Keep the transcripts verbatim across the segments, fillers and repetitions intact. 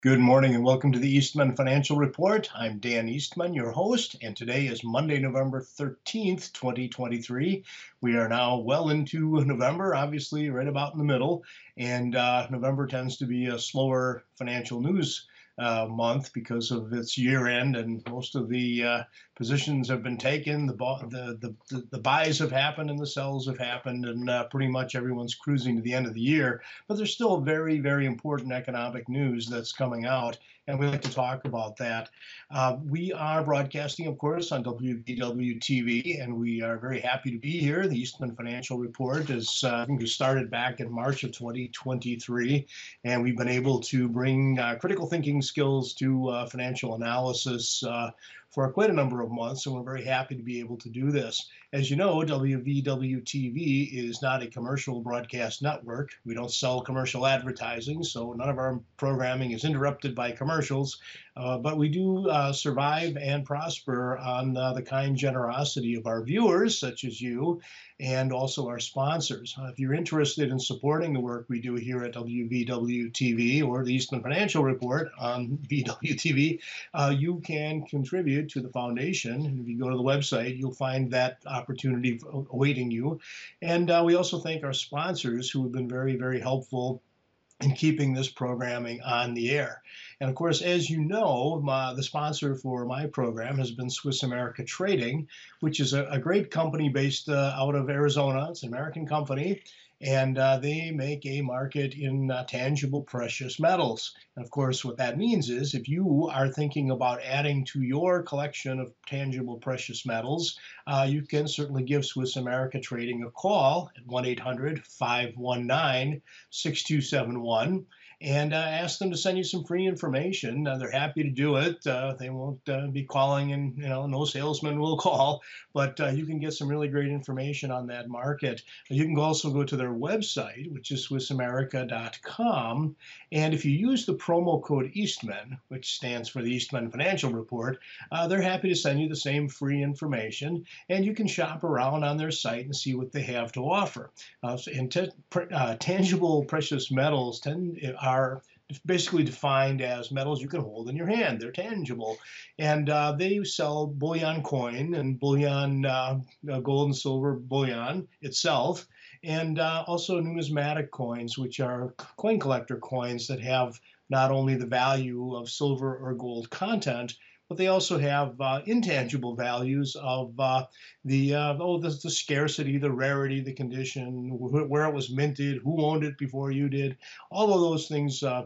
Good morning and welcome to the Eastman Financial Report. I'm Dan Eastman, your host, and today is Monday, November thirteenth, twenty twenty-three. We are now well into November, obviously right about in the middle, and uh, November tends to be a slower financial news uh, month because of its year end, and most of the uh, positions have been taken. The, the, the, the buys have happened and the sells have happened, and uh, pretty much everyone's cruising to the end of the year. But there's still very, very important economic news that's coming out, and we like to talk about that. Uh, we are broadcasting, of course, on W V W T V, and we are very happy to be here. The Eastman Financial Report is, uh, I think we started back in March of twenty twenty-three, and we've been able to bring uh, critical thinking skills to uh, financial analysis uh, for quite a number of months, and we're very happy to be able to do this. As you know, W V W T V is not a commercial broadcast network. We don't sell commercial advertising, so none of our programming is interrupted by commercials, uh, but we do uh, survive and prosper on uh, the kind generosity of our viewers, such as you, and also our sponsors. Uh, if you're interested in supporting the work we do here at W V W T V or the Eastman Financial Report on V W T V, uh, you can contribute to the foundation. And if you go to the website, you'll find that opportunity awaiting you. And uh, we also thank our sponsors who have been very, very helpful in keeping this programming on the air. And of course, as you know, my, the sponsor for my program has been Swiss America Trading, which is a, a great company based uh, out of Arizona. It's an American company, and uh, they make a market in uh, tangible precious metals. And of course, what that means is if you are thinking about adding to your collection of tangible precious metals, uh, you can certainly give Swiss America Trading a call at one eight hundred, five one nine, six two seven one. And uh, ask them to send you some free information. Uh, they're happy to do it. Uh, they won't uh, be calling, and you know, no salesman will call, but uh, you can get some really great information on that market. You can also go to their website, which is swiss america dot com, and if you use the promo code Eastman, which stands for the Eastman Financial Report, uh, they're happy to send you the same free information, and you can shop around on their site and see what they have to offer. Uh, and t- uh, tangible precious metals tend are basically defined as metals you can hold in your hand. They're tangible. And uh, they sell bullion coin and bullion, uh, gold and silver bullion itself, and uh, also numismatic coins, which are coin collector coins that have not only the value of silver or gold content, but they also have uh, intangible values of uh, the, uh, oh, the, the scarcity, the rarity, the condition, wh where it was minted, who owned it before you did. All of those things uh,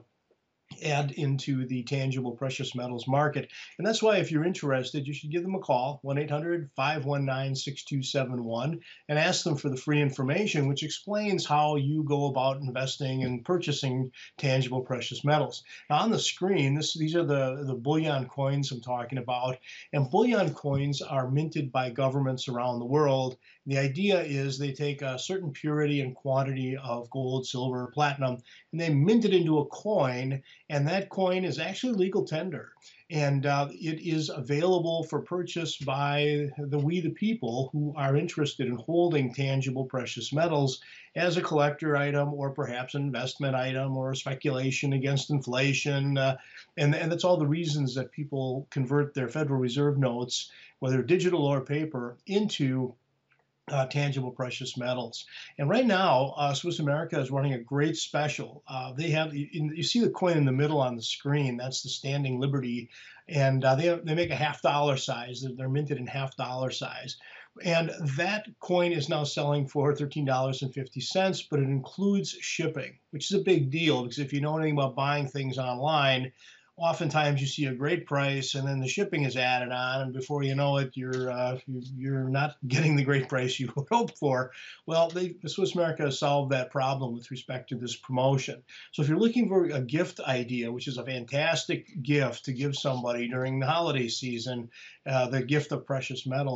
add into the tangible precious metals market. And that's why if you're interested, you should give them a call, one eight hundred, five one nine, six two seven one, and ask them for the free information, which explains how you go about investing and purchasing tangible precious metals. Now on the screen, this, these are the, the bullion coins I'm talking about, and bullion coins are minted by governments around the world. The idea is they take a certain purity and quantity of gold, silver, platinum, and they mint it into a coin, and that coin is actually legal tender. And uh, it is available for purchase by the we the people who are interested in holding tangible precious metals as a collector item, or perhaps an investment item, or a speculation against inflation. Uh, and, and that's all the reasons that people convert their Federal Reserve notes, whether digital or paper, into Uh, tangible precious metals. And right now, uh, Swiss America is running a great special. Uh, they have, you, you see the coin in the middle on the screen, that's the Standing Liberty, and uh, they, they make a half dollar size. They're, they're minted in half dollar size. And that coin is now selling for thirteen dollars and fifty cents, but it includes shipping, which is a big deal, because if you know anything about buying things online, oftentimes you see a great price and then the shipping is added on, and before you know it, you're uh, you're not getting the great price you would hope for. Well, they, the Swiss America has solved that problem with respect to this promotion. So if you're looking for a gift idea, which is a fantastic gift to give somebody during the holiday season, uh, the gift of precious metals,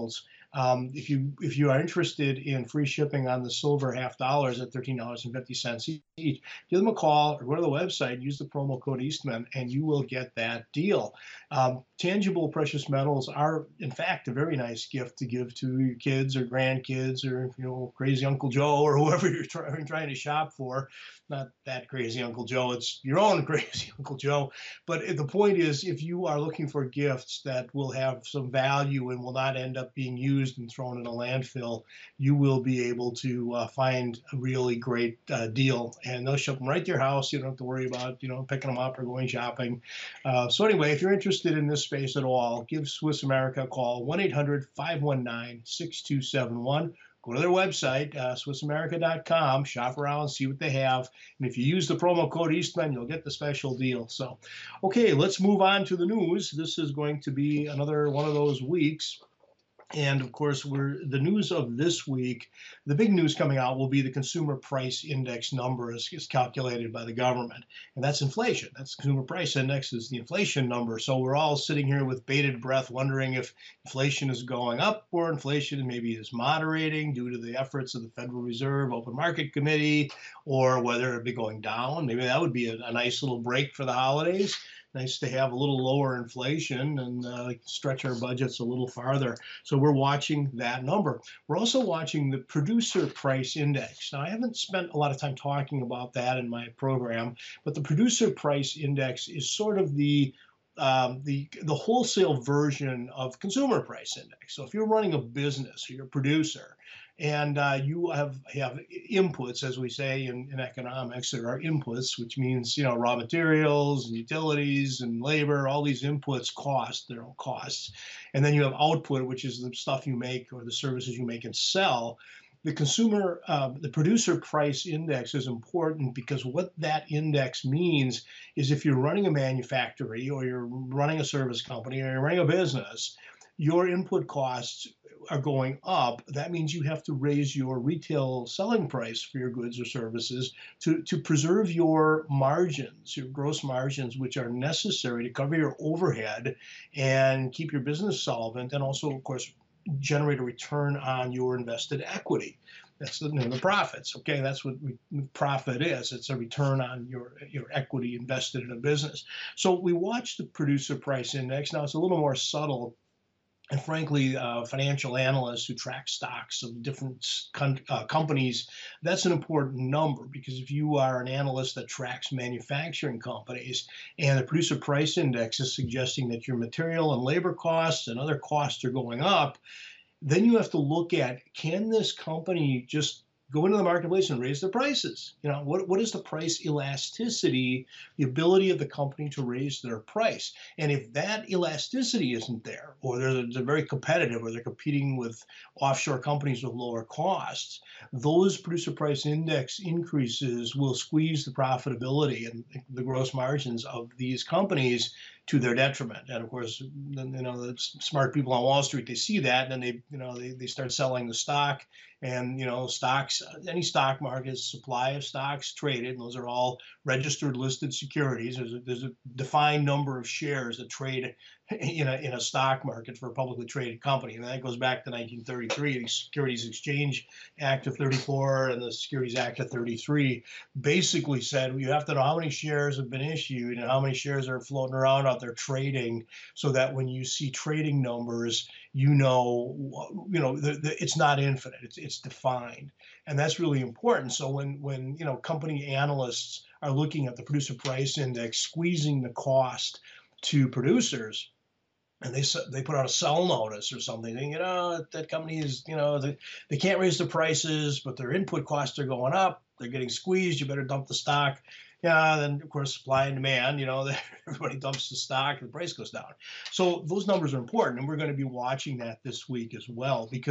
Um, if you if you are interested in free shipping on the silver half dollars at thirteen dollars and fifty cents each, give them a call or go to the website, use the promo code Eastman, and you will get that deal. Um, tangible precious metals are, in fact, a very nice gift to give to your kids or grandkids or, you know, crazy Uncle Joe or whoever you're try, trying to shop for. Not that crazy Uncle Joe, it's your own crazy Uncle Joe. But the point is, if you are looking for gifts that will have some value and will not end up being used and thrown in a landfill, you will be able to uh, find a really great uh, deal. And they'll ship them right to your house. You don't have to worry about, you know, picking them up or going shopping. Uh, so anyway, if you're interested in this space at all, give Swiss America a call, one eight hundred, five one nine, six two seven one. Go to their website, uh, Swiss America dot com, shop around, see what they have. And if you use the promo code Eastman, you'll get the special deal. So, okay, let's move on to the news. This is going to be another one of those weeks. And of course, we're the news of this week. The big news coming out will be the consumer price index number is, is calculated by the government, and that's inflation. That's consumer price index is the inflation number. So we're all sitting here with bated breath, wondering if inflation is going up or inflation maybe is moderating due to the efforts of the Federal Reserve Open Market Committee, or whether it'd be going down. Maybe that would be a, a nice little break for the holidays. Nice to have a little lower inflation and uh, stretch our budgets a little farther. So we're watching that number. We're also watching the producer price index. Now, I haven't spent a lot of time talking about that in my program, but the producer price index is sort of the Um, the the wholesale version of consumer price index. So if you're running a business or you're a producer and uh, you have have inputs, as we say in, in economics, there are inputs, which means, you know, raw materials and utilities and labor, all these inputs cost, their own costs. And then you have output, which is the stuff you make or the services you make and sell. The consumer, uh, the producer price index is important because what that index means is if you're running a manufactory or you're running a service company or you're running a business, your input costs are going up. That means you have to raise your retail selling price for your goods or services to, to preserve your margins, your gross margins, which are necessary to cover your overhead and keep your business solvent, and also, of course, generate a return on your invested equity. That's the, you know, the profits. Okay, that's what we, profit is. It's a return on your your equity invested in a business. So we watch the producer price index. Now it's a little more subtle. And frankly, uh, financial analysts who track stocks of different uh, companies, that's an important number, because if you are an analyst that tracks manufacturing companies and the producer price index is suggesting that your material and labor costs and other costs are going up, then you have to look at, can this company just go into the marketplace and raise their prices? You know, what, what is the price elasticity, the ability of the company to raise their price? And if that elasticity isn't there, or they're, they're very competitive, or they're competing with offshore companies with lower costs, those producer price index increases will squeeze the profitability and the gross margins of these companies to their detriment. And of course, you know, the smart people on Wall Street, they see that, and then they, you know, they, they start selling the stock. And, you know, stocks, any stock market is supply of stocks traded, and those are all registered listed securities. There's a, there's a defined number of shares that trade in a, in a stock market for a publicly traded company. And that goes back to nineteen thirty-three, the Securities Exchange Act of thirty-four and the Securities Act of thirty-three basically said, well, you have to know how many shares have been issued and how many shares are floating around out there trading, so that when you see trading numbers, you know, you know, the, the, it's not infinite, it's, it's defined. And that's really important. So when, when, you know, company analysts are looking at the producer price index, squeezing the cost to producers, and they they put out a sell notice or something, saying, you know, that company is, you know, they, they can't raise the prices, but their input costs are going up, they're getting squeezed, you better dump the stock. Yeah, then of course supply and demand, you know, everybody dumps the stock, the price goes down. So those numbers are important, and we're going to be watching that this week as well, because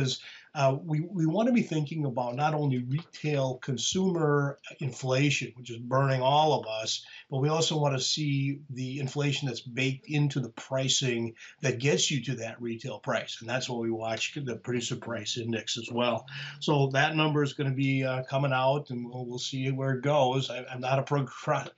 uh, we, we want to be thinking about not only retail consumer inflation, which is burning all of us, but we also want to see the inflation that's baked into the pricing that gets you to that retail price. And that's what we watch, the producer price index as well. So that number is going to be uh, coming out, and we'll, we'll see where it goes. I, I'm not a pro-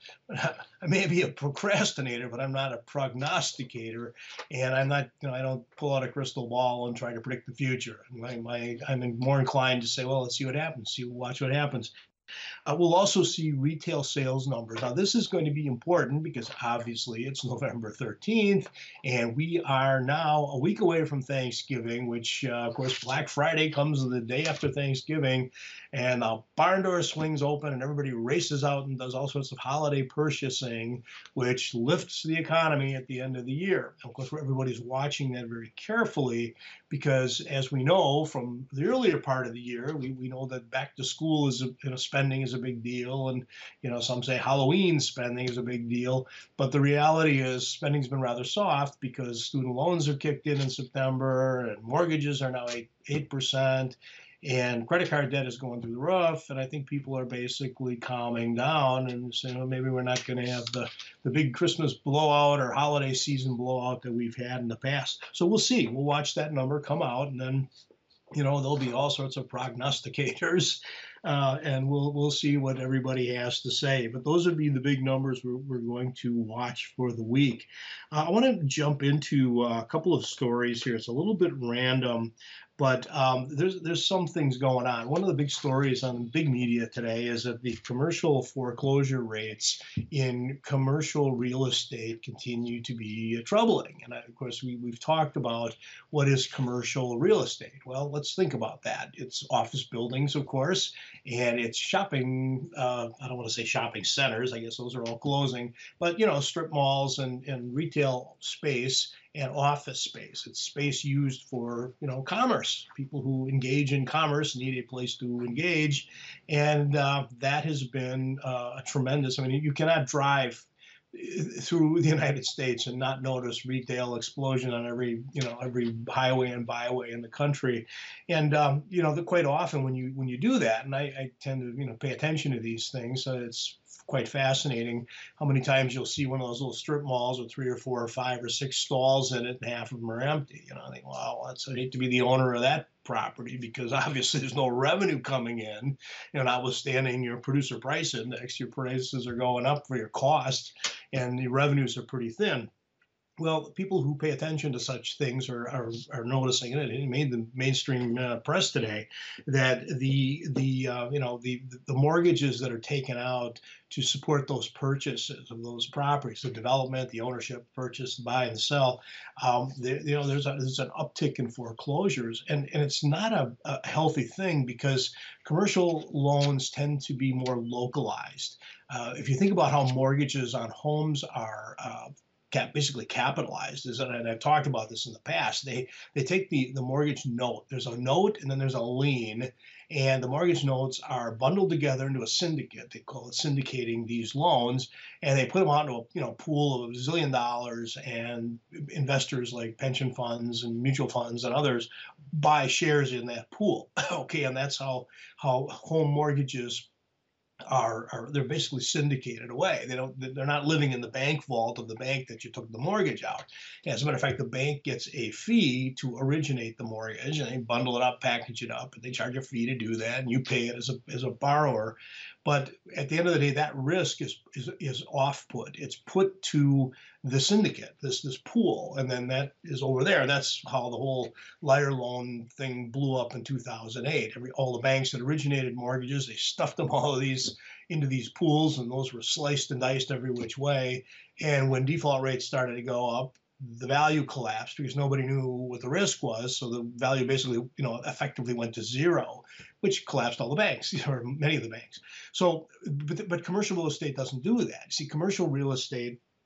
I may be a procrastinator, but I'm not a prognosticator, and I'm not, you know, I don't pull out a crystal ball and try to predict the future. My, my, I'm more inclined to say, well, let's see what happens. See, watch what happens. Uh, we'll also see retail sales numbers. Now, this is going to be important because obviously it's November thirteenth, and we are now a week away from Thanksgiving, which, uh, of course, Black Friday comes the day after Thanksgiving, and the barn door swings open, and everybody races out and does all sorts of holiday purchasing, which lifts the economy at the end of the year. Of course, everybody's watching that very carefully because, as we know from the earlier part of the year, we, we know that back to school is a, you know, spending is a big deal, and you know some say Halloween spending is a big deal. But the reality is spending's been rather soft because student loans are kicked in in September, and mortgages are now eight eight percent. And credit card debt is going through the roof, and I think people are basically calming down and saying, well, maybe we're not going to have the, the big Christmas blowout or holiday season blowout that we've had in the past. So we'll see. We'll watch that number come out, and then, you know, there'll be all sorts of prognosticators, uh, and we'll we'll see what everybody has to say. But those would be the big numbers we're, we're going to watch for the week. Uh, I want to jump into a couple of stories here. It's a little bit random, but um, there's there's some things going on. One of the big stories on big media today is that the commercial foreclosure rates in commercial real estate continue to be troubling. And of course, we, we've talked about what is commercial real estate. Well, let's think about that. It's office buildings, of course, and it's shopping. Uh, I don't want to say shopping centers. I guess those are all closing, but you know, strip malls and, and retail space and office space. It's space used for, you know, commerce. People who engage in commerce need a place to engage, and uh, that has been uh, a tremendous. I mean, you cannot drive through the United States and not notice retail explosion on every, you know, every highway and byway in the country. And um, you know, the, quite often when you when you do that, and I, I tend to, you know, pay attention to these things, so it's quite fascinating how many times you'll see one of those little strip malls with three or four or five or six stalls in it, and half of them are empty. You know, I think, wow, that's, I hate to be the owner of that property because obviously there's no revenue coming in. You know, notwithstanding your producer price index, your prices are going up for your cost, and the revenues are pretty thin. Well, people who pay attention to such things are are, are noticing it. It made the mainstream uh, press today that the the uh, you know the the mortgages that are taken out to support those purchases of those properties, the development, the ownership, purchase, buy and sell, um, there, you know, there's a, there's an uptick in foreclosures, and and it's not a, a healthy thing because commercial loans tend to be more localized. Uh, if you think about how mortgages on homes are uh, cap, basically capitalized, is, and I've talked about this in the past, they they take the, the mortgage note. There's a note and then there's a lien, and the mortgage notes are bundled together into a syndicate. They call it syndicating these loans, and they put them out into a, you know, pool of a zillion dollars, and investors like pension funds and mutual funds and others buy shares in that pool. Okay, and that's how how home mortgages are, are they're basically syndicated away. They don't they're not living in the bank vault of the bank that you took the mortgage out. As a matter of fact, the bank gets a fee to originate the mortgage, and they bundle it up, package it up, and they charge a fee to do that, and you pay it as a as a borrower. But at the end of the day, that risk is is, is off put. It's put to the syndicate, this this pool, and then that is over there. That's how the whole liar loan thing blew up in two thousand eight. Every all the banks that originated mortgages, they stuffed them all of these into these pools, and those were sliced and diced every which way. And when default rates started to go up, the value collapsed because nobody knew what the risk was. So the value basically, you know, effectively went to zero, which collapsed all the banks, or many of the banks. So, but, but commercial real estate doesn't do that. See, commercial real estate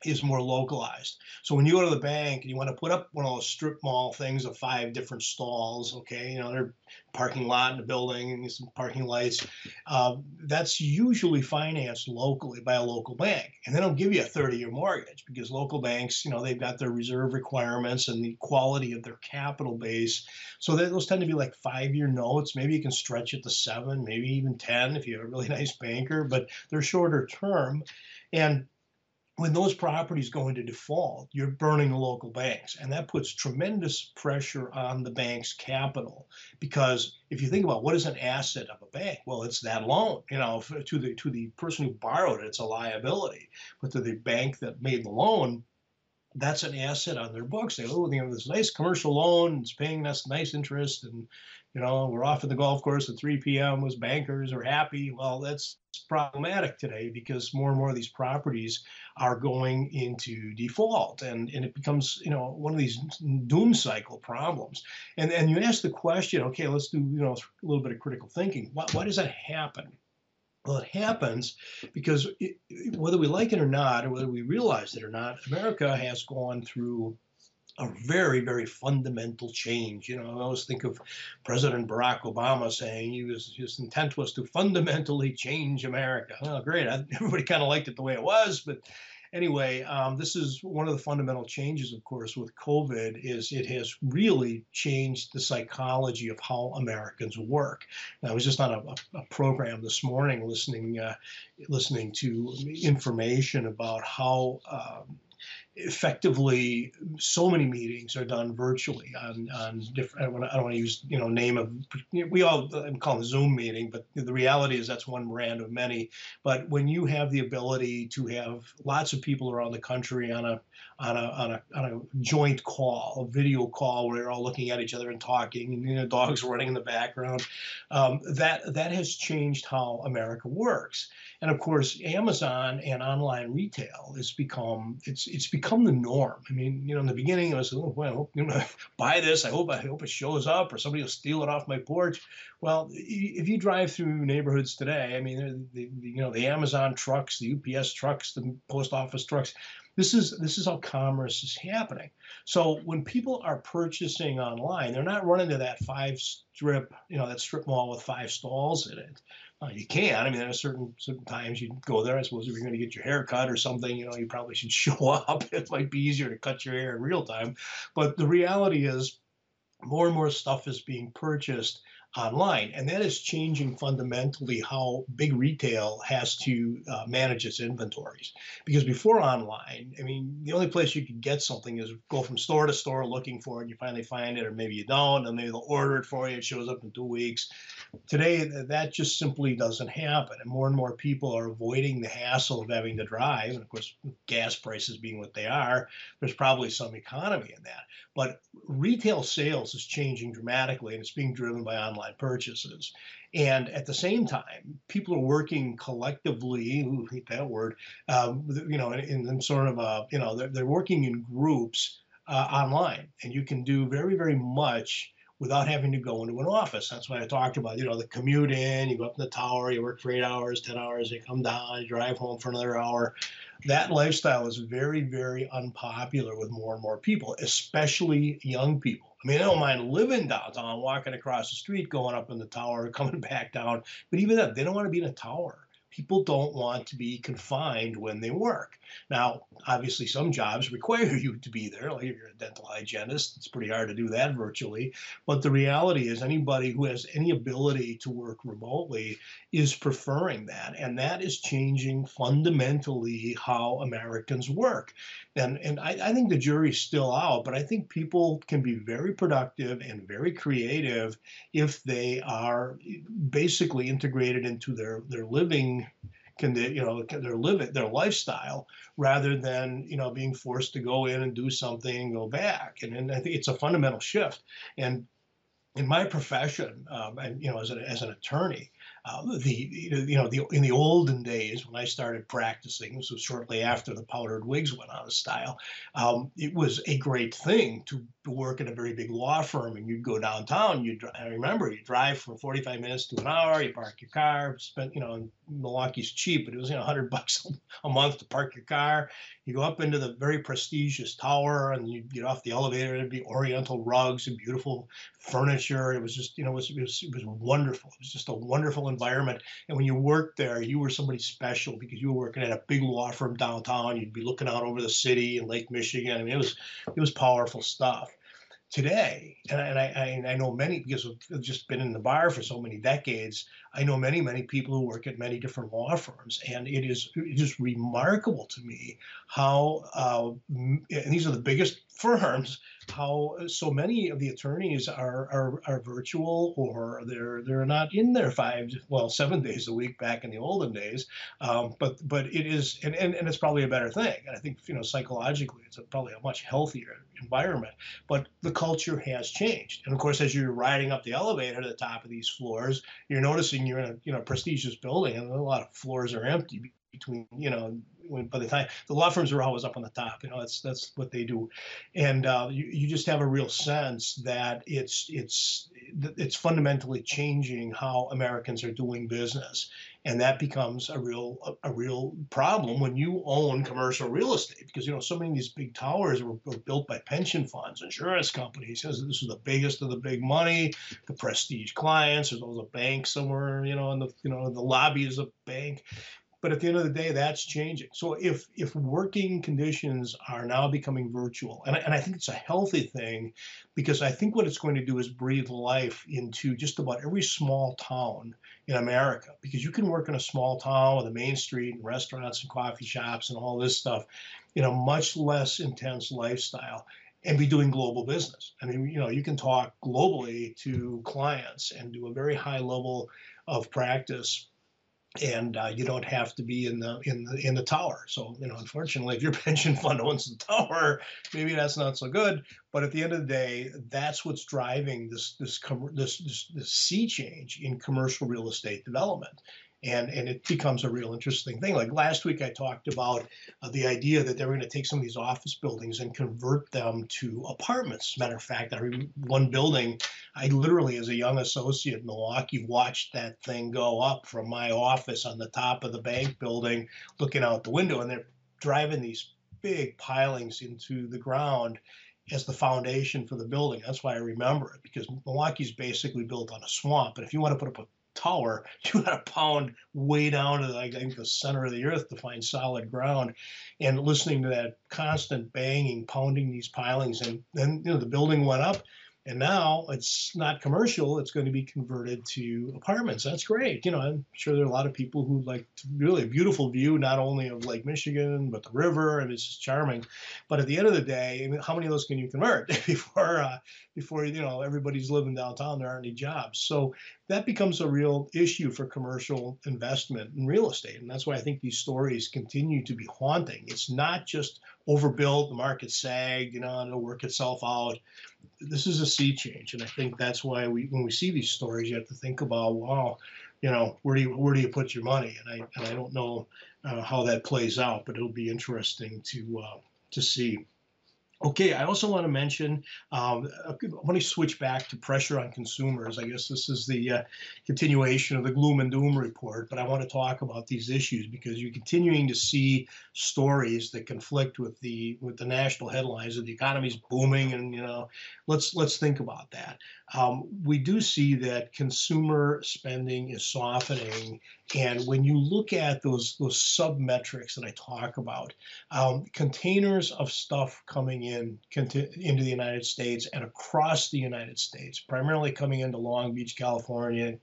is more localized. So when you go to the bank and you want to put up one of those strip mall things of five different stalls, okay, you know, they're parking lot in the building and some parking lights, uh, that's usually financed locally by a local bank. And they don't give you a thirty year mortgage because local banks, you know, they've got their reserve requirements and the quality of their capital base. So they, those tend to be like five year notes. Maybe you can stretch it to seven, maybe even ten if you have a really nice banker, but they're shorter term. And when those properties go into default, you're burning the local banks, and that puts tremendous pressure on the bank's capital. Because if you think about what is an asset of a bank, well, it's that loan. You know, to the to the person who borrowed it, it's a liability, but to the bank that made the loan, that's an asset on their books. They, oh, you know, this nice commercial loan, it's paying us nice interest, and you know, we're off at the golf course at three p m as bankers are happy. Well, that's problematic today because more and more of these properties are going into default, and and it becomes, you know, one of these doom cycle problems. And and you ask the question, okay, let's do, you know, a little bit of critical thinking. Why, why does that happen? Well, it happens because it, whether we like it or not, or whether we realize it or not, America has gone through a very, very fundamental change. You know, I always think of President Barack Obama saying he was, his intent was to fundamentally change America. Well, great. I, everybody kind of liked it the way it was, but anyway, um, this is one of the fundamental changes, of course, with COVID is it has really changed the psychology of how Americans work. And I was just on a, a program this morning listening, uh, listening to information about how um, effectively so many meetings are done virtually on on different. I don't want to, I don't want to use, you know, name of, we all call it a Zoom meeting, but the reality is that's one brand of many. But when you have the ability to have lots of people around the country on a on a on a on a joint call, a video call where you're all looking at each other and talking, and, you know, dogs running in the background, um, that that has changed how America works. And of course, Amazon and online retail has become it's it's become the norm. I mean, you know, in the beginning, I was, oh, well, I hope, you know, buy this. I hope I hope it shows up, or somebody will steal it off my porch. Well, if you drive through neighborhoods today, I mean, the, the, you know, the Amazon trucks, the U P S trucks, the post office trucks. This is this is how commerce is happening. So when people are purchasing online, they're not running to that five strip, you know, that strip mall with five stalls in it. Uh, you can. I mean, there are certain certain times you go there. I suppose if you're going to get your hair cut or something, you know, you probably should show up. It might be easier to cut your hair in real time. But the reality is, more and more stuff is being purchased online, and that is changing fundamentally how big retail has to uh, manage its inventories. Because before online, I mean, the only place you could get something is go from store to store looking for it. You finally find it, or maybe you don't, and maybe they'll order it for you. It shows up in two weeks. Today, that just simply doesn't happen, and more and more people are avoiding the hassle of having to drive. And of course, gas prices being what they are, there's probably some economy in that. But retail sales is changing dramatically, and it's being driven by online purchases. And at the same time, people are working collectively, ooh, I hate that word, um, you know, in, in sort of a, you know, they're, they're working in groups uh, online, and you can do very, very much without having to go into an office. That's why I talked about, you know, the commute in, you go up in the tower, you work for eight hours, ten hours, you come down, you drive home for another hour. That lifestyle is very, very unpopular with more and more people, especially young people. I mean, they don't mind living downtown, walking across the street, going up in the tower, coming back down. But even then, they don't want to be in a tower. People don't want to be confined when they work. Now, obviously, some jobs require you to be there. Like if you're a dental hygienist, it's pretty hard to do that virtually. But the reality is anybody who has any ability to work remotely is preferring that. And that is changing fundamentally how Americans work. And, and I, I think the jury's still out, but I think people can be very productive and very creative if they are basically integrated into their, their living can they, you know, their living, their lifestyle, rather than, you know, being forced to go in and do something and go back. And, and I think it's a fundamental shift. And in my profession, um, and you know, as an as an attorney, uh, the you know the in the olden days when I started practicing, this was shortly after the powdered wigs went out of style. Um, it was a great thing to work at a very big law firm, and you'd go downtown. You I remember you drive from forty-five minutes to an hour. You park your car. Spent you know Milwaukee's cheap, but it was you know a hundred bucks a month to park your car. You go up into the very prestigious tower, and you get off the elevator. It'd be Oriental rugs and beautiful furniture. It was just, you know, it was, it was, it was wonderful. It was just a wonderful environment. And when you worked there, you were somebody special because you were working at a big law firm downtown. You'd be looking out over the city and Lake Michigan. I mean, it was, it was powerful stuff. Today, and I, and I, and I know many because I've just been in the bar for so many decades. I know many, many people who work at many different law firms, and it is it is remarkable to me how, uh, and these are the biggest firms, how so many of the attorneys are are, are virtual, or they're they're not in there five, well, seven days a week back in the olden days. Um, but but it is, and, and, and it's probably a better thing. And I think, you know, psychologically, it's a, probably a much healthier environment. But the culture has changed. And of course, as you're riding up the elevator to the top of these floors, you're noticing you're in a, you know, prestigious building, and a lot of floors are empty between, you know, when by the time the law firms are always up on the top, you know, that's that's what they do. And uh, you, you just have a real sense that it's it's it's fundamentally changing how Americans are doing business. And that becomes a real a, a real problem when you own commercial real estate, because, you know, so many of these big towers were, were built by pension funds, insurance companies. This is the biggest of the big money, the prestige clients. There's always a bank somewhere, you know, in the you know the lobby is a bank. But at the end of the day, that's changing. So if if working conditions are now becoming virtual, and I, and I think it's a healthy thing, because I think what it's going to do is breathe life into just about every small town in America, because you can work in a small town with a main street and restaurants and coffee shops and all this stuff in a much less intense lifestyle and be doing global business. I mean, you know, you can talk globally to clients and do a very high level of practice, and uh, you don't have to be in the in the in the tower. So, you know, unfortunately, if your pension fund owns the tower, maybe that's not so good. But at the end of the day, that's what's driving this this this this, this sea change in commercial real estate development. And, and it becomes a real interesting thing. Like last week, I talked about uh, the idea that they were going to take some of these office buildings and convert them to apartments. As a matter of fact, I remember one building, I literally, as a young associate in Milwaukee, watched that thing go up from my office on the top of the bank building, looking out the window, and they're driving these big pilings into the ground as the foundation for the building. That's why I remember it, because Milwaukee's basically built on a swamp. But if you want to put up a tower, you got to pound way down to, like, I think, the center of the earth to find solid ground. And listening to that constant banging, pounding these pilings, and then, you know, the building went up. And now it's not commercial, it's going to be converted to apartments. That's great. You know, I'm sure there are a lot of people who like really a beautiful view, not only of Lake Michigan, but the river, and it's just charming. But at the end of the day, I mean, how many of those can you convert before, uh, before, you know, everybody's living downtown, there aren't any jobs. So that becomes a real issue for commercial investment in real estate. And that's why I think these stories continue to be haunting. It's not just overbuilt, the market sagged, you know, it'll work itself out. This is a sea change, and I think that's why we, when we see these stories, you have to think about, wow, you know, where do you where do you put your money? And I and I don't know uh, how that plays out, but it'll be interesting to uh, to see. Okay, I also want to mention, um, I want to switch back to pressure on consumers. I guess this is the uh, continuation of the gloom and doom report, but I want to talk about these issues because you're continuing to see stories that conflict with the with the national headlines of the economy's booming, and, you know, let's let's think about that. Um, we do see that consumer spending is softening, and when you look at those those sub metrics that I talk about, um, containers of stuff coming in into the United States and across the United States, primarily coming into Long Beach, California,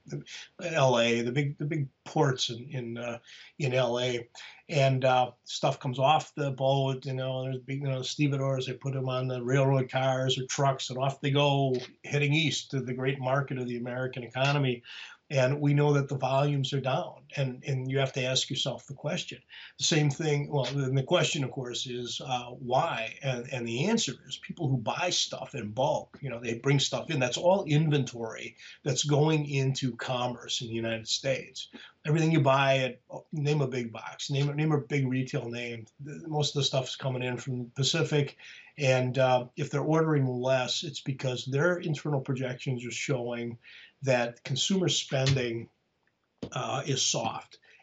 L A, the big the big ports in in, uh, in L A, and uh, stuff comes off the boat. You know, there's big, you know, stevedores. They put them on the railroad cars or trucks, and off they go, heading east to the great market of the American economy. And we know that the volumes are down, and, and you have to ask yourself the question. The same thing, well, then the question, of course, is uh, why? And, and the answer is people who buy stuff in bulk, you know, they bring stuff in. That's all inventory that's going into commerce in the United States. Everything you buy at, name a big box, name, name a big retail name. Most of the stuff is coming in from the Pacific. And uh, if they're ordering less, it's because their internal projections are showing that consumer spending uh, is soft.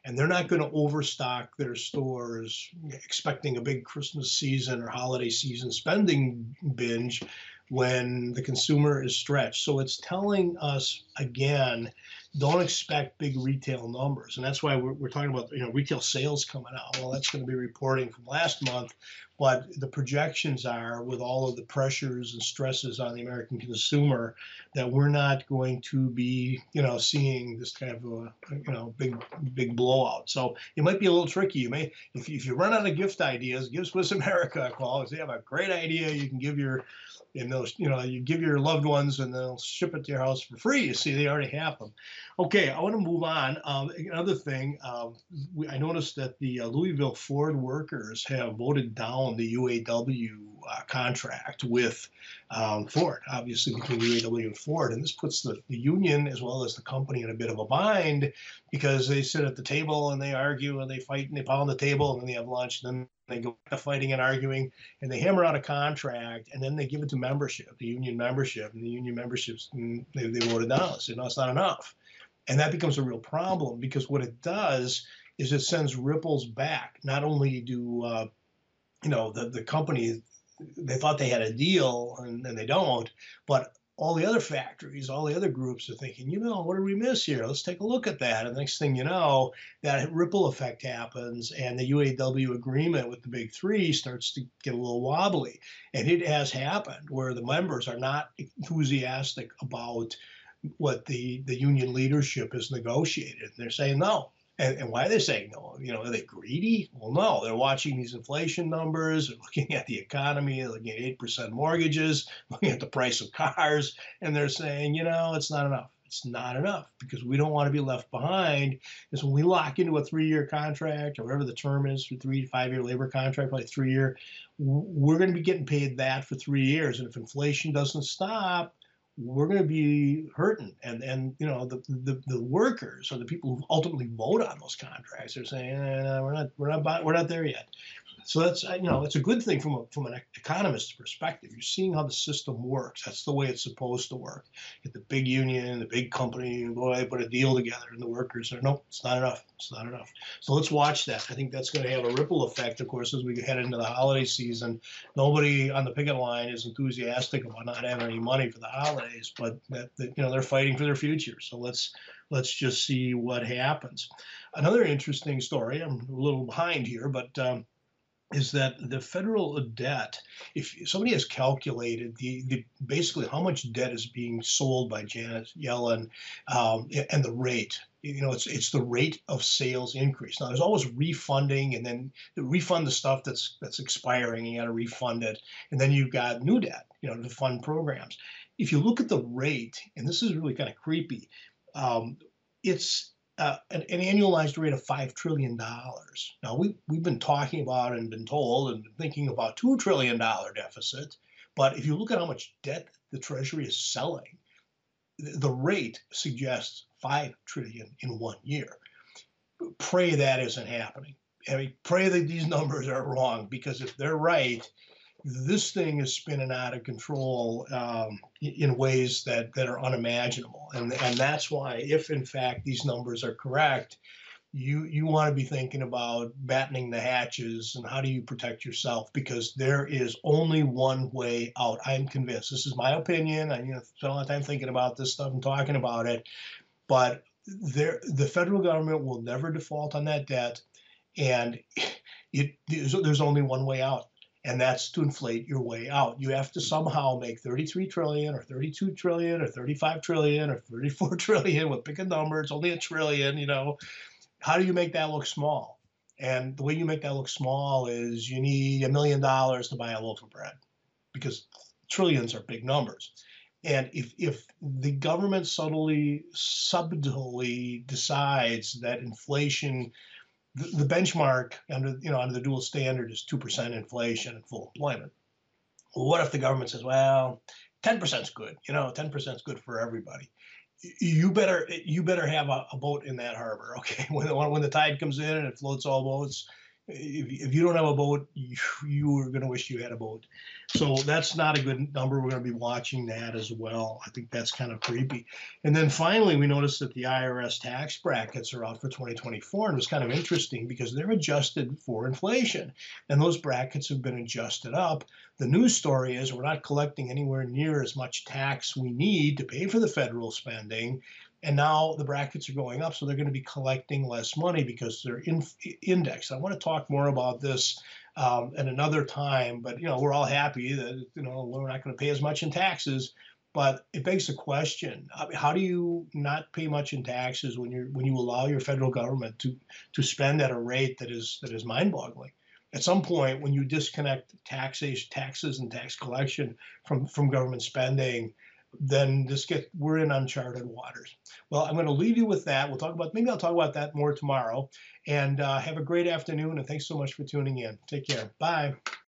and they're not going to overstock their stores expecting a big Christmas season or holiday season spending binge when the consumer is stretched. So it's telling us again, don't expect big retail numbers. And that's why we're, we're talking about, you know, retail sales coming out. Well, that's going to be reporting from last month, but the projections are, with all of the pressures and stresses on the American consumer, that we're not going to be, you know, seeing this kind of a, you know, big, big blowout. So it might be a little tricky. You may, if you, if you run out of gift ideas, give Swiss America a call. If they have a great idea, you can give your, and those, you know, you give your loved ones and they'll ship it to your house for free. You see, they already have them. Okay, I want to move on. Um, another thing, um, we, I noticed that the uh, Louisville Ford workers have voted down the U A W uh, contract with um, Ford, obviously between U A W and Ford. And this puts the, the union as well as the company in a bit of a bind, because they sit at the table and they argue and they fight and they pound the table and then they have lunch and then they go back to fighting and arguing, and they hammer out a contract, and then they give it to membership, the union membership, and the union memberships, and they, they voted down. They said, no, it's not enough. And that becomes a real problem, because what it does is it sends ripples back. Not only do, uh, you know, the, the company, they thought they had a deal, and, and they don't, but all the other factories, all the other groups are thinking, you know, what did we miss here? Let's take a look at that. And the next thing you know, that ripple effect happens, and the U A W agreement with the big three starts to get a little wobbly. And it has happened where the members are not enthusiastic about what the, the union leadership has negotiated. And they're saying no. And, and why are they saying no? You know, are they greedy? Well, no, they're watching these inflation numbers, they're looking at the economy, they're looking at eight percent mortgages, looking at the price of cars, and they're saying, you know, it's not enough. It's not enough, because we don't want to be left behind. Because when we lock into a three-year contract, or whatever the term is, for three to five-year labor contract, like three-year, we're going to be getting paid that for three years. And if inflation doesn't stop, we're going to be hurting. And, and you know, the, the, the workers, or the people who ultimately vote on those contracts, are saying, eh, we're not, we're not, we're not there yet. So that's, you know, it's a good thing from a, from an economist's perspective. You're seeing how the system works. That's the way it's supposed to work. Get the big union, the big company, boy, they put a deal together, and the workers are, nope, it's not enough. It's not enough. So let's watch that. I think that's going to have a ripple effect, of course, as we head into the holiday season. Nobody on the picket line is enthusiastic about not having any money for the holidays, but that, that you know, they're fighting for their future. So let's let's just see what happens. Another interesting story. I'm a little behind here, but. Um, is that the federal debt, if somebody has calculated the, the basically how much debt is being sold by Janet Yellen, um, and the rate, you know, it's it's the rate of sales increase. Now, there's always refunding, and then refund the stuff that's that's expiring, you got to refund it, and then you've got new debt, you know, to fund programs. If you look at the rate, and this is really kind of creepy, um, it's Uh, an, an annualized rate of five trillion dollars. Now, we, we've been talking about and been told and been thinking about two trillion dollars deficit, but if you look at how much debt the Treasury is selling, the, the rate suggests five trillion dollars in one year. Pray that isn't happening. I mean, pray that these numbers are wrong, because if they're right, this thing is spinning out of control um, in ways that, that are unimaginable. And, and that's why, if in fact these numbers are correct, you, you want to be thinking about battening the hatches and how do you protect yourself, because there is only one way out. I'm convinced. This is my opinion. I you know, spent a lot of time thinking about this stuff and talking about it. But there, the federal government will never default on that debt. And it, there's, there's only one way out. And that's to inflate your way out. You have to somehow make thirty-three trillion or thirty-two trillion or thirty-five trillion or thirty-four trillion. We'll pick a number. It's only a trillion, you know. How do you make that look small? And the way you make that look small is you need a million dollars to buy a loaf of bread, because trillions are big numbers. And if, if the government subtly, subtly decides that inflation, the, the benchmark under, you know, under the dual standard is two percent inflation and full employment. Well, what if the government says, well, ten percent is good, you know, ten percent is good for everybody. You better, you better have a, a boat in that harbor, okay? When, when the tide comes in and it floats all boats, if, if you don't have a boat, you, you are going to wish you had a boat. So that's not a good number. We're going to be watching that as well. I think that's kind of creepy. And then finally, we noticed that the I R S tax brackets are out for twenty twenty-four, and it was kind of interesting because they're adjusted for inflation, and those brackets have been adjusted up. The news story is we're not collecting anywhere near as much tax we need to pay for the federal spending. And now the brackets are going up, so they're going to be collecting less money because they're in, indexed. I want to talk more about this um, at another time, but you know we're all happy that you know we're not going to pay as much in taxes. But it begs the question: how do you not pay much in taxes when you when you allow your federal government to to spend at a rate that is that is mind-boggling? At some point, when you disconnect taxation, taxes and tax collection from from government spending, then this get we're in uncharted waters. Well, I'm going to leave you with that. We'll talk about maybe I'll talk about that more tomorrow. And uh, have a great afternoon. And thanks so much for tuning in. Take care. Bye.